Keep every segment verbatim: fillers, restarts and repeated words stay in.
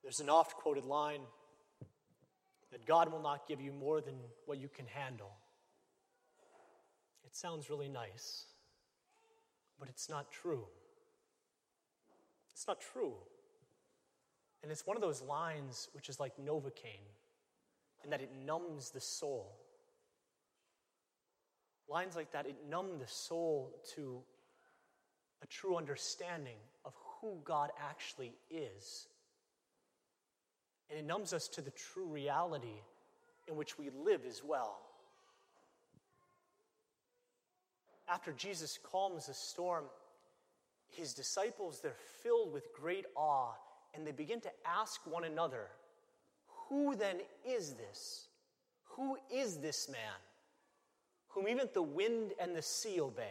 There's an oft-quoted line that God will not give you more than what you can handle. It sounds really nice, but it's not true. It's not true. And it's one of those lines which is like Novocaine, in that it numbs the soul. Lines like that, it numb the soul to a true understanding of who God actually is. And it numbs us to the true reality in which we live as well. After Jesus calms the storm, his disciples, they're filled with great awe, and they begin to ask one another, who then is this? Who is this man, whom even the wind and the sea obey?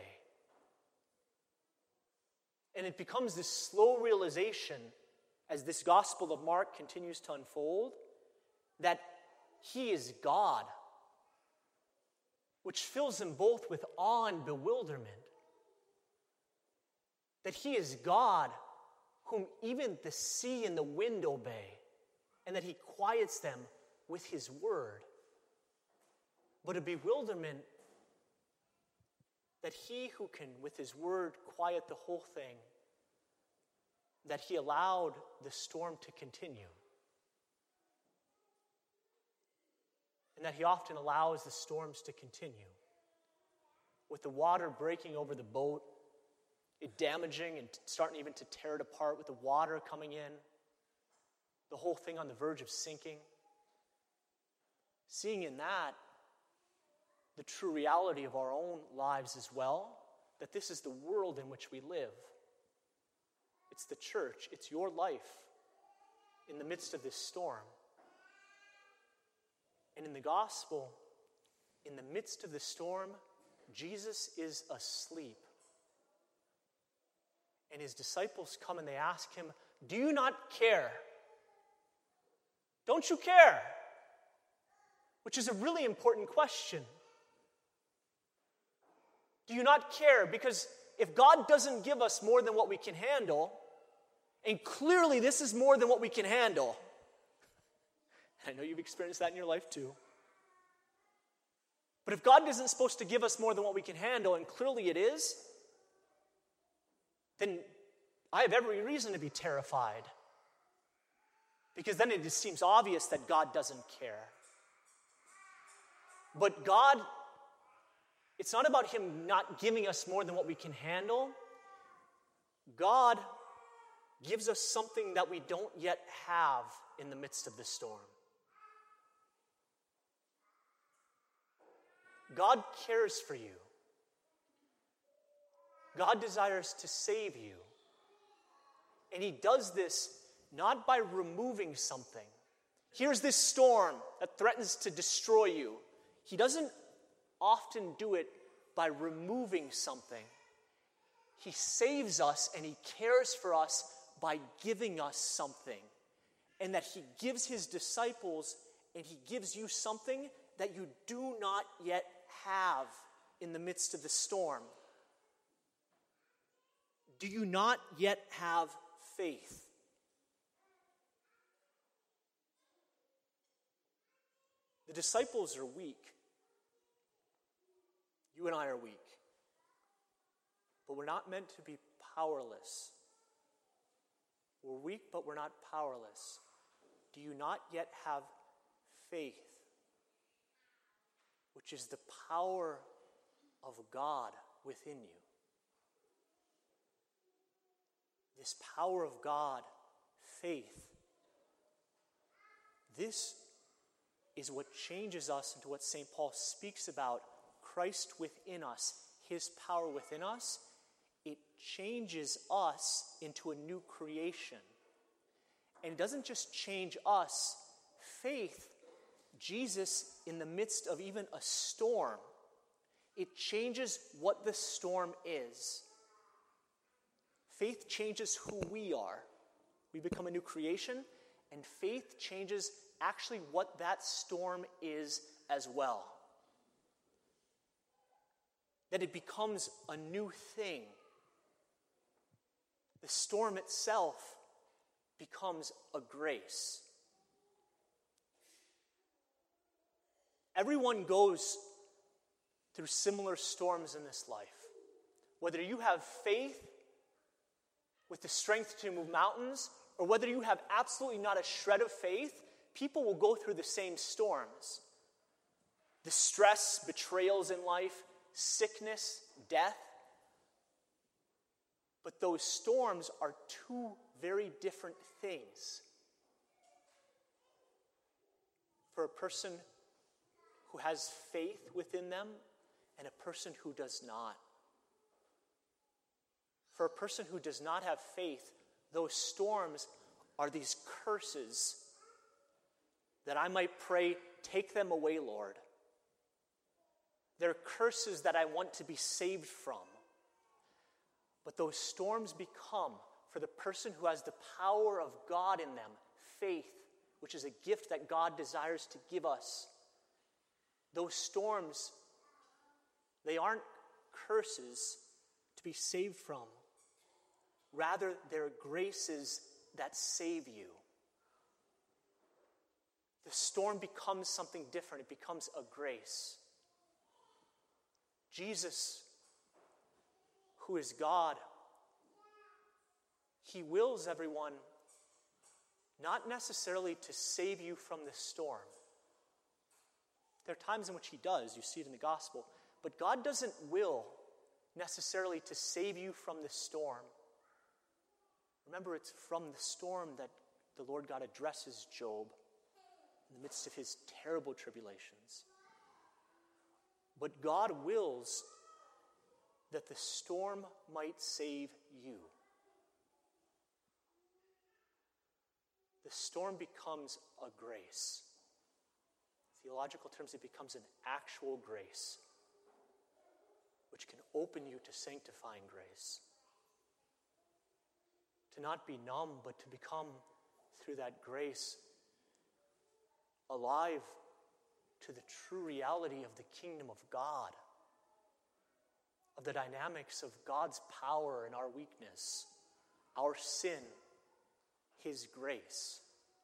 And it becomes this slow realization as this Gospel of Mark continues to unfold, that he is God, which fills them both with awe and bewilderment. That he is God, whom even the sea and the wind obey, and that he quiets them with his word. But a bewilderment that he who can, with his word, quiet the whole thing, that he allowed the storm to continue. And that he often allows the storms to continue. With the water breaking over the boat, it damaging and starting even to tear it apart, with the water coming in, the whole thing on the verge of sinking. Seeing in that the true reality of our own lives as well, that this is the world in which we live. It's the church. It's your life in the midst of this storm. And in the gospel, in the midst of the storm, Jesus is asleep. And his disciples come and they ask him, do you not care? Don't you care? Which is a really important question. Do you not care? Because if God doesn't give us more than what we can handle, and clearly this is more than what we can handle, I know you've experienced that in your life too. But if God isn't supposed to give us more than what we can handle, and clearly it is, then I have every reason to be terrified. Because then it just seems obvious that God doesn't care. But God, it's not about him not giving us more than what we can handle. God gives us something that we don't yet have in the midst of the storm. God cares for you. God desires to save you. And he does this not by removing something. Here's this storm that threatens to destroy you. He doesn't often do it by removing something. He saves us and he cares for us by giving us something. And that he gives his disciples and he gives you something that you do not yet have in the midst of the storm. Do you not yet have faith? The disciples are weak. You and I are weak. But we're not meant to be powerless. We're weak, but we're not powerless. Do you not yet have faith, which is the power of God within you? This power of God, faith, this is what changes us into what Saint Paul speaks about, Christ within us, his power within us. It changes us into a new creation. And it doesn't just change us. Faith, Jesus, in the midst of even a storm, it changes what the storm is. Faith changes who we are. We become a new creation, and faith changes actually what that storm is as well. That it becomes a new thing. The storm itself becomes a grace. Everyone goes through similar storms in this life. Whether you have faith with the strength to move mountains, or whether you have absolutely not a shred of faith, people will go through the same storms. The stress, betrayals in life, sickness, death. But those storms are two very different things. For a person who has faith within them and a person who does not. For a person who does not have faith, those storms are these curses that I might pray, take them away, Lord. They're curses that I want to be saved from. But those storms become, for the person who has the power of God in them, faith, which is a gift that God desires to give us. Those storms, they aren't curses to be saved from. Rather, they're graces that save you. The storm becomes something different. It becomes a grace. Jesus, who is God, he wills everyone not necessarily to save you from the storm. There are times in which he does. You see it in the gospel. But God doesn't will necessarily to save you from the storm. Remember, it's from the storm that the Lord God addresses Job in the midst of his terrible tribulations. But God wills that the storm might save you. The storm becomes a grace. In theological terms, it becomes an actual grace, which can open you to sanctifying grace. To not be numb, but to become, through that grace, alive to the true reality of the kingdom of God, of the dynamics of God's power and our weakness, our sin, his grace.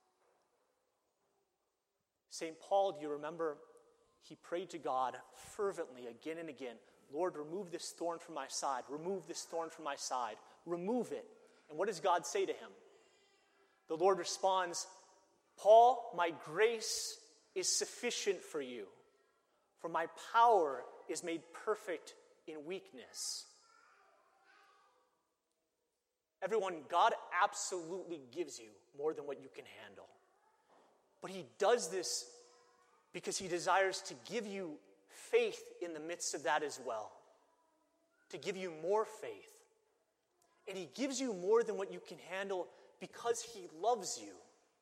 Saint Paul, do you remember, he prayed to God fervently again and again, Lord, remove this thorn from my side, remove this thorn from my side, remove it. And what does God say to him? The Lord responds, Paul, my grace is sufficient for you, for my power is made perfect in weakness. Everyone, God absolutely gives you more than what you can handle. But he does this because he desires to give you faith in the midst of that as well. To give you more faith. And he gives you more than what you can handle because he loves you.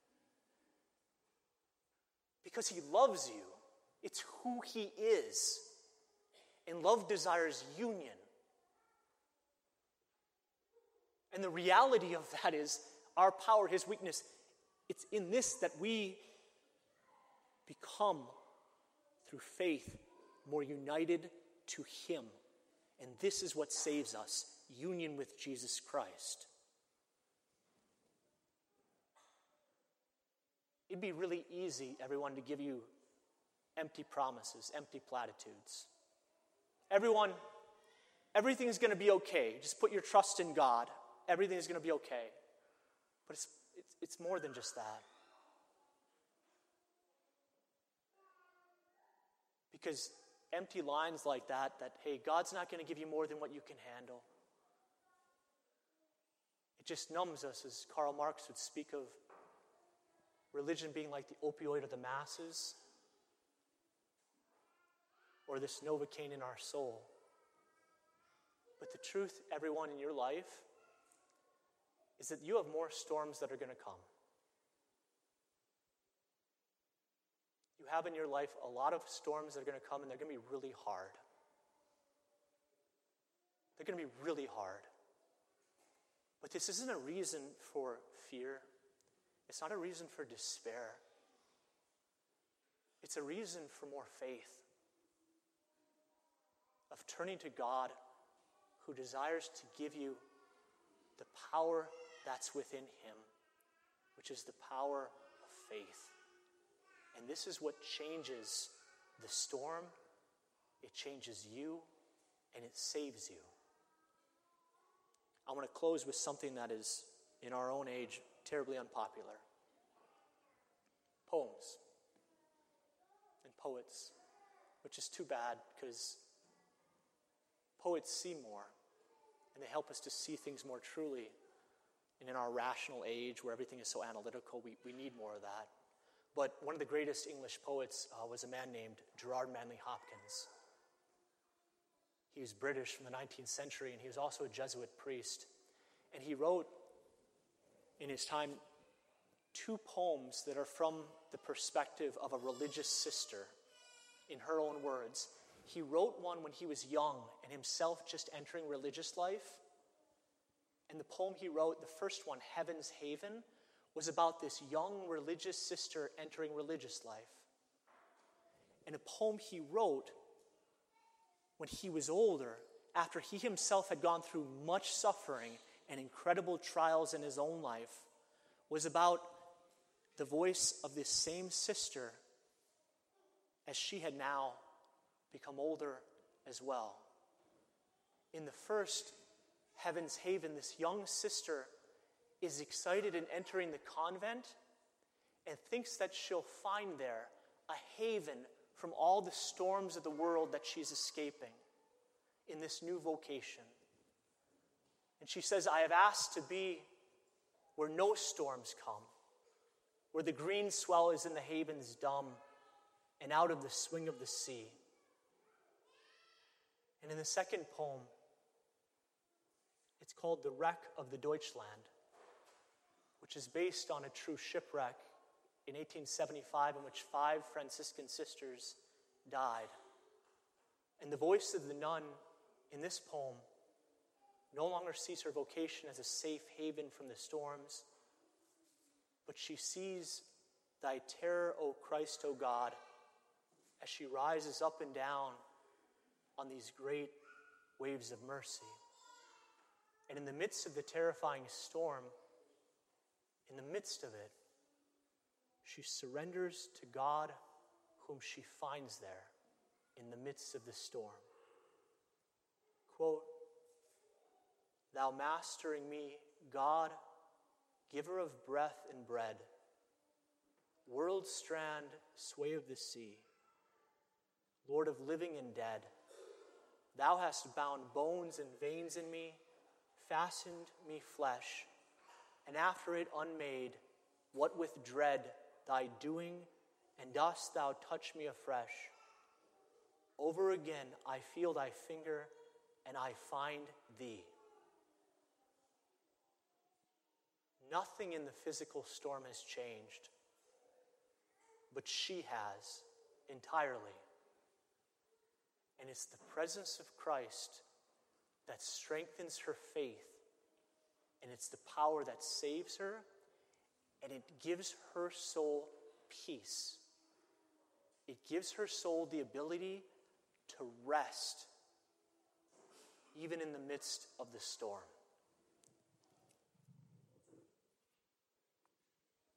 Because he loves you. It's who he is. And love desires union. And the reality of that is our power, his weakness. It's in this that we become, through faith, more united to him. And this is what saves us. Union with Jesus Christ. It'd be really easy, everyone, to give you empty promises, empty platitudes. Everyone, everything is going to be okay. Just put your trust in God. Everything is going to be okay. But it's, it's, it's more than just that. Because empty lines like that, that, hey, God's not going to give you more than what you can handle. It just numbs us, as Karl Marx would speak of religion being like the opioid of the masses, or this Novocaine in our soul. But the truth, everyone, in your life, is that you have more storms that are going to come. You have in your life a lot of storms that are going to come, and they're going to be really hard. They're going to be really hard. But this isn't a reason for fear. It's not a reason for despair. It's a reason for more faith. Of turning to God, who desires to give you the power that's within him. which is the power of faith. And this is what changes the storm, it changes you, and it saves you. I want to close with something that is, in our own age, terribly unpopular. Poems and poets, which is too bad because poets see more and they help us to see things more truly. And in our rational age where everything is so analytical, we, we need more of that. But one of the greatest English poets uh, was a man named Gerard Manley Hopkins. He was British from the nineteenth century, and he was also a Jesuit priest. And he wrote in his time two poems that are from the perspective of a religious sister, in her own words. He wrote one when he was young and himself just entering religious life. And the poem he wrote, the first one, Heaven's Haven, was about this young religious sister entering religious life. And a poem he wrote when he was older, after he himself had gone through much suffering and incredible trials in his own life, was about the voice of this same sister as she had now become older as well. In the first, Heaven's Haven, this young sister is excited in entering the convent and thinks that she'll find there a haven from all the storms of the world that she's escaping in this new vocation. And she says, I have asked to be where no storms come, where the green swell is in the havens dumb, and out of the swing of the sea. And in the second poem, it's called The Wreck of the Deutschland, which is based on a true shipwreck in eighteen seventy-five in which five Franciscan sisters died. And the voice of the nun in this poem no longer sees her vocation as a safe haven from the storms, but she sees thy terror, O Christ, O God, as she rises up and down on these great waves of mercy. And in the midst of the terrifying storm, in the midst of it, she surrenders to God whom she finds there in the midst of the storm. Quote, Thou mastering me, God, giver of breath and bread, world strand, sway of the sea, Lord of living and dead, thou hast bound bones and veins in me, fastened me flesh, and after it unmade, what with dread thy doing, and dost thou touch me afresh. Over again I feel thy finger, and I find thee. Nothing in the physical storm has changed, but she has entirely. And it's the presence of Christ that strengthens her faith, and it's the power that saves her, and it gives her soul peace. It gives her soul the ability to rest, even in the midst of the storm.